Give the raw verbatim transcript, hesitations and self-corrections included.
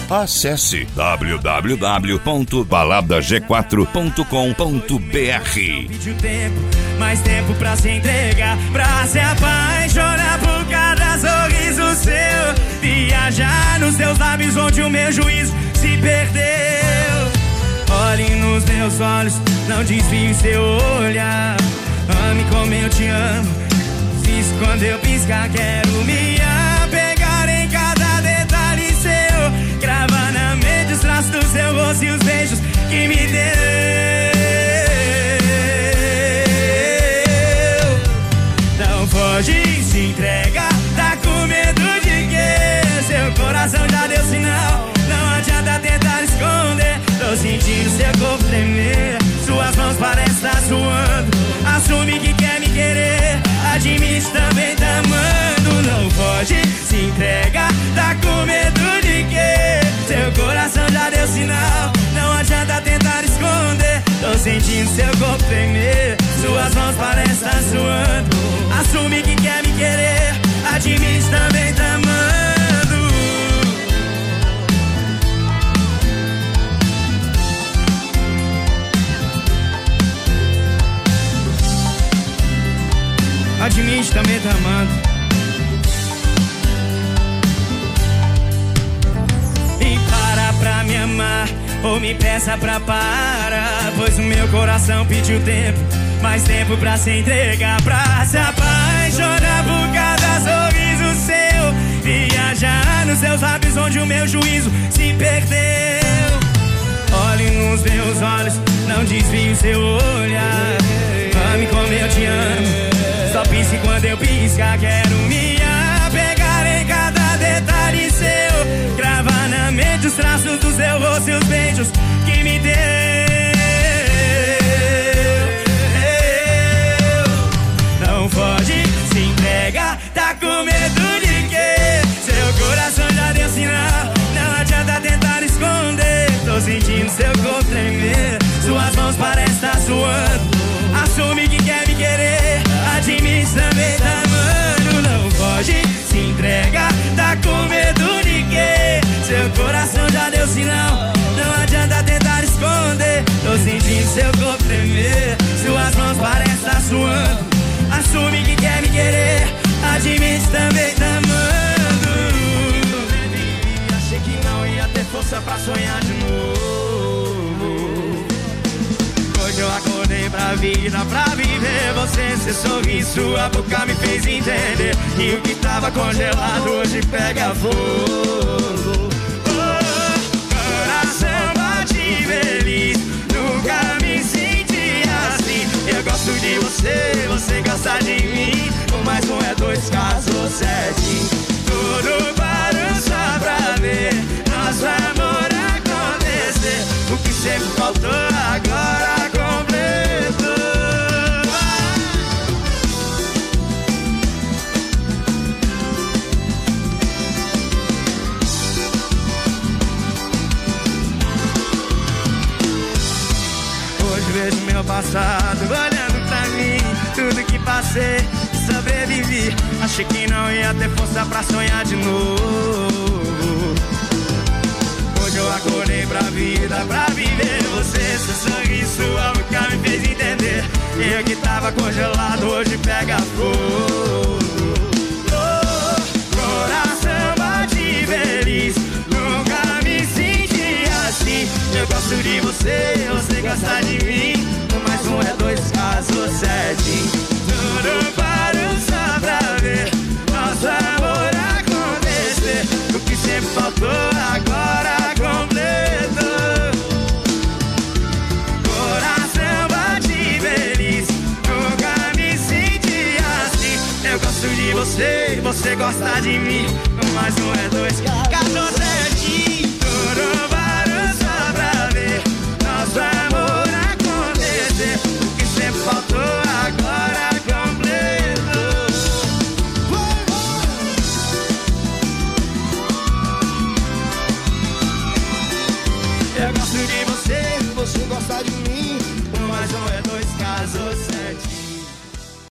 Acesse w w w ponto balada g quatro ponto com ponto b r. Pediu tempo, mais tempo pra se entregar, pra se apaixonar por cada sorriso seu, viajar nos teus lábios onde o meu juízo se perdeu. Olhe nos meus olhos, não desvie seu olhar. Ame como eu te amo, fiz quando eu piscar. Quero me apegar em cada detalhe seu, gravar na mente os traços do seu rosto e os beijos que me deu. Não foge, se entrega, tá com medo de quê? Seu coração já deu sinal, não adianta tentar esconder. Tô sentindo seu corpo tremer, suas mãos parecem estar suando. Assume que quer me querer, admite também tá amando. Não foge, se entrega, tá com medo de quê? Seu coração já deu sinal, não adianta tentar esconder. Tô sentindo seu corpo tremer, suas mãos parecem estar suando. Assume que quer me querer, admite também tá amando. Admite também tá amando. E para pra me amar, ou me peça pra parar, pois o meu coração pediu tempo, mais tempo pra se entregar, pra se apaixonar por cada sorriso seu, viajar nos seus lábios onde o meu juízo se perdeu. Olhe nos meus olhos, não desvie o seu olhar. Ame como eu te amo, só pense quando eu piscar. Quero me apegar em cada detalhe seu, gravar na mente os traços do seu rosto e os beijos que me deu. Não foge, se entrega, tá com medo de quê? Seu coração já deu sinal, não adianta tentar esconder. Tô sentindo seu corpo tremer, suas mãos parecem estar suando. Assume que quer me querer, admite também tá amando. Não foge, se entrega, tá com medo de quê? Seu coração já deu sinal, não adianta tentar esconder. Tô sentindo seu corpo tremer, suas mãos parecem estar suando. Assume que quer me querer, admite também tá amando. Achei que não ia ter força pra sonhar de novo. Hoje eu acordei pra vida, pra viver você. Seu sorriso, sua boca me fez entender. E o que tava congelado hoje pega fogo. Oh, coração bate feliz, nunca me senti assim. Eu gosto de você, você gosta de mim. Um mais um é dois, caso sete. Tudo parou só pra ver nosso amor acontecer. O que sempre faltou agora completou. Hoje vejo meu passado olhando pra mim, tudo que passei, sobrevivi. Achei que não ia ter força pra sonhar de novo. Hoje eu acordei pra vida, pra viver você. Seu sorriso, sua boca me fez entender. Eu que tava congelado hoje pega fogo. Oh, coração bate feliz, nunca me senti assim. Eu gosto de você, você gosta de mim. Um mais um é dois, caso sete. Tudo parou só pra ver nosso amor acontecer. O que sempre faltou agora completou. Coração bate feliz, nunca me senti assim. Eu gosto de você, você gosta de mim. Um mais um é dois, caso sete. Tudo parou só pra ver nosso amor acontecer. O que sempre faltou